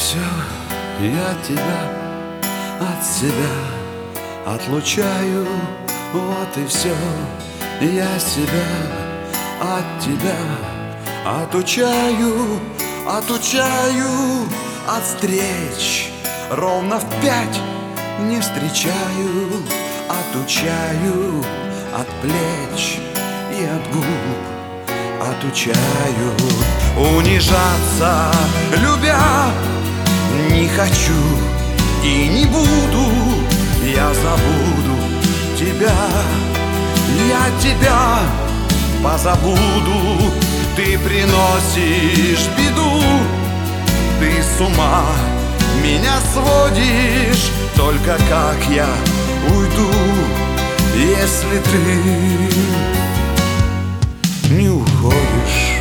все, я тебя от себя отлучаю. Вот и все, я себя от тебя отучаю. Отучаю от встреч, ровно в 5 не встречаю. Отучаю от плеч и от губ. Отучаю унижаться, любя, не хочу и не буду. Я забуду тебя, я тебя позабуду. Ты приносишь беду, ты с ума меня сводишь. Только как я уйду, если ты не уходишь?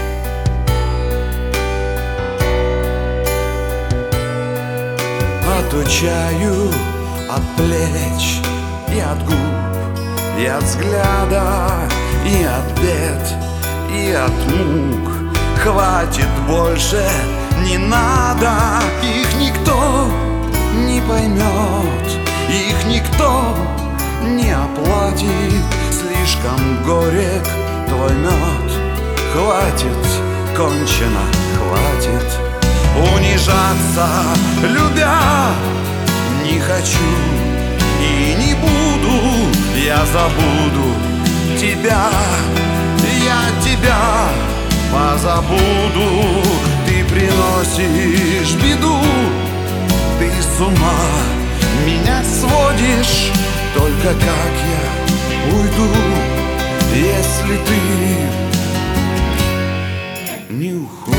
Отучаю от плеч и от губ, и от взгляда, и от бед, и от мук. Хватит больше, не надо. Их никто не поймет, их никто не оплатит. Слишком горек твой мед. Хватит, кончено, хватит унижаться, любя, не хочу и не буду. Я забуду тебя, я тебя позабуду. Ты приносишь беду, ты с ума меня сводишь. Только как я уйду, если ты не уходишь?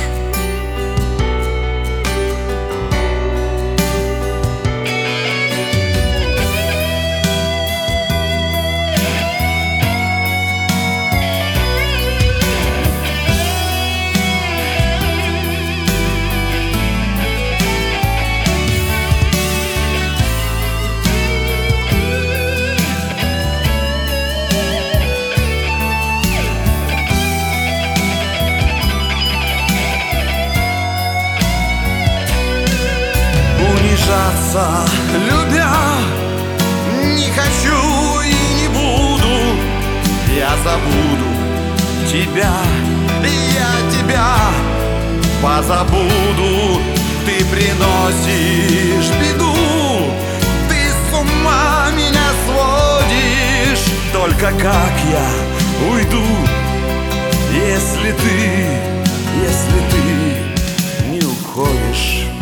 Любя, не хочу и не буду. Я забуду тебя, я тебя позабуду. Ты приносишь беду, ты с ума меня сводишь. Только как я уйду, если ты не уходишь?